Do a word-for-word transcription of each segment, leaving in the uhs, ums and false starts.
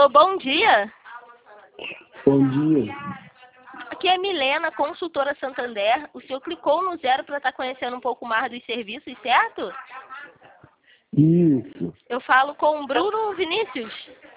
Alô, bom dia. Bom dia. Aqui é Milena, consultora Santander. O senhor clicou no zero para estar conhecendo um pouco mais dos serviços, certo? Isso, Eu falo com o Bruno Vinícius.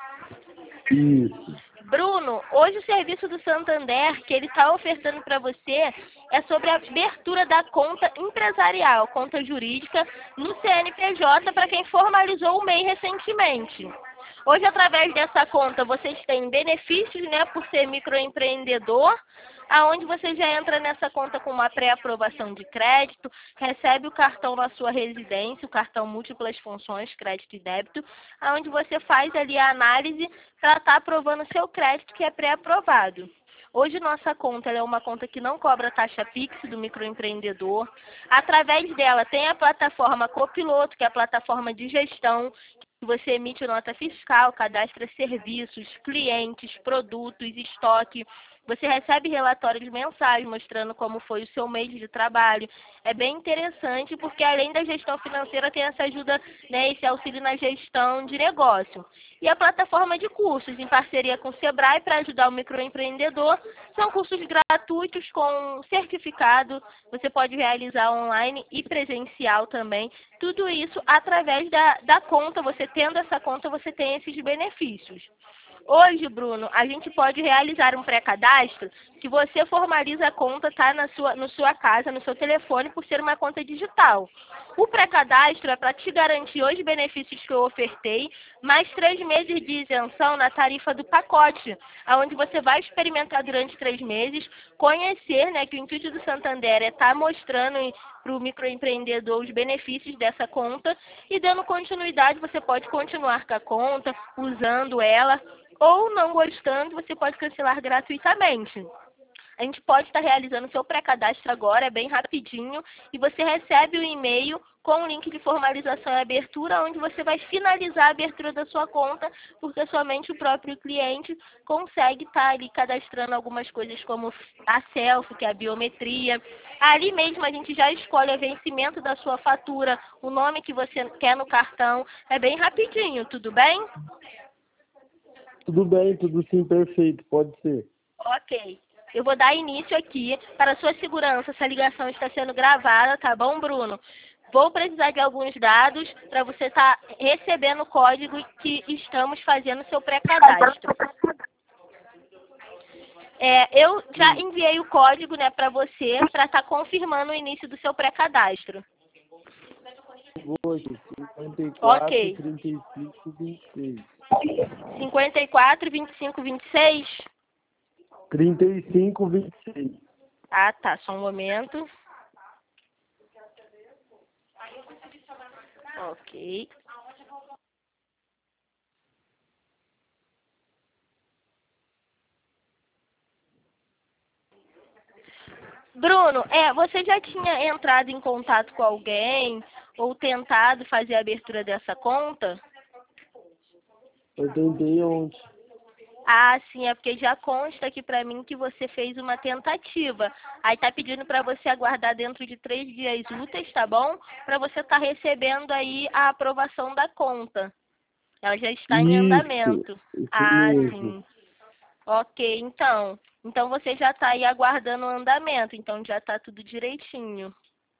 isso. Bruno, hoje o serviço do Santander que ele está ofertando para você é sobre a abertura da conta empresarial, conta jurídica, no C N P J para quem formalizou o M E I recentemente. Hoje, através dessa conta, vocês têm benefícios, né, por ser microempreendedor, aonde você já entra nessa conta com uma pré-aprovação de crédito, recebe o cartão na sua residência, o cartão múltiplas funções, crédito e débito, aonde você faz ali a análise para estar aprovando o seu crédito que é pré-aprovado. Hoje, nossa conta ela é uma conta que não cobra taxa Pix do microempreendedor. Através dela, tem a plataforma Copiloto, que é a plataforma de gestão, que você emite nota fiscal, cadastra serviços, clientes, produtos, estoque. Você recebe relatórios mensais mostrando como foi o seu mês de trabalho. É bem interessante porque, além da gestão financeira, tem essa ajuda, né, esse auxílio na gestão de negócio. E a plataforma de cursos, em parceria com o Sebrae, para ajudar o microempreendedor, são cursos gratuitos com certificado. Você pode realizar online e presencial também. Tudo isso através da, da conta. Você tendo essa conta, você tem esses benefícios. Hoje, Bruno, a gente pode realizar um pré-cadastro que você formaliza a conta, tá, na sua, na sua casa, no seu telefone, por ser uma conta digital. O pré-cadastro é para te garantir os benefícios que eu ofertei, mais três meses de isenção na tarifa do pacote, onde você vai experimentar durante três meses, conhecer, né, que o intuito do Santander é estar mostrando para o microempreendedor os benefícios dessa conta e dando continuidade, você pode continuar com a conta, usando ela, ou não gostando, você pode cancelar gratuitamente. A gente pode estar realizando o seu pré-cadastro agora, é bem rapidinho, e você recebe o e-mail com o link de formalização e abertura, onde você vai finalizar a abertura da sua conta, porque somente o próprio cliente consegue estar ali cadastrando algumas coisas como a selfie, que é a biometria. Ali mesmo a gente já escolhe o vencimento da sua fatura, o nome que você quer no cartão. É bem rapidinho, tudo bem? Tudo bem, tudo sim, perfeito, pode ser. Ok. Eu vou dar início aqui. Para sua segurança, essa ligação está sendo gravada, tá bom, Bruno? Vou precisar de alguns dados para você estar recebendo o código que estamos fazendo seu pré-cadastro. É, eu já enviei o código, né, para você, para estar confirmando o início do seu pré-cadastro. Hoje, cinquenta e quatro, Ok. trinta e cinco, vinte e seis. cinquenta e quatro, vinte e cinco, vinte e seis? trinta e cinco, vinte e seis. Ah, tá. Só um momento. Ok. Bruno, é, você já tinha entrado em contato com alguém ou tentado fazer a abertura dessa conta? Eu tentei ontem. Ah, sim, é porque já consta aqui pra mim que você fez uma tentativa. Aí tá pedindo pra você aguardar dentro de três dias úteis, tá bom? Pra você estar recebendo aí a aprovação da conta. Ela já está em Isso, andamento. isso Ah, mesmo. sim. Ok, então. Então você já tá aí aguardando o andamento, então já tá tudo direitinho.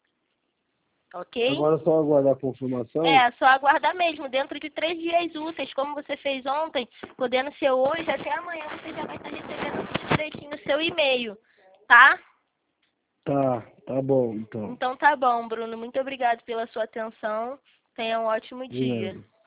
Ok? Agora é só aguardar a confirmação? É, só aguardar mesmo, dentro de três dias úteis, como você fez ontem, podendo ser hoje, até amanhã você já vai estar recebendo tudo direitinho no seu e-mail, tá? Tá, tá bom, então. Então tá bom, Bruno. Muito obrigado pela sua atenção. Tenha um ótimo De dia. nada.